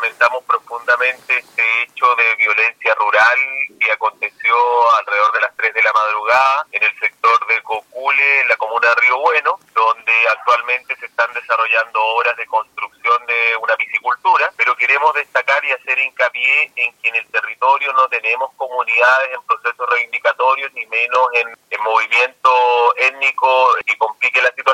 lamentamos profundamente este hecho de violencia rural que aconteció alrededor de las 3 de la madrugada en el sector de Cocule, en la comuna de Río Bueno, donde actualmente se están desarrollando obras de construcción de una piscicultura, pero queremos destacar y hacer hincapié en que en el territorio no tenemos comunidades en procesos reivindicatorios, ni menos en movimiento étnico que complique la situación.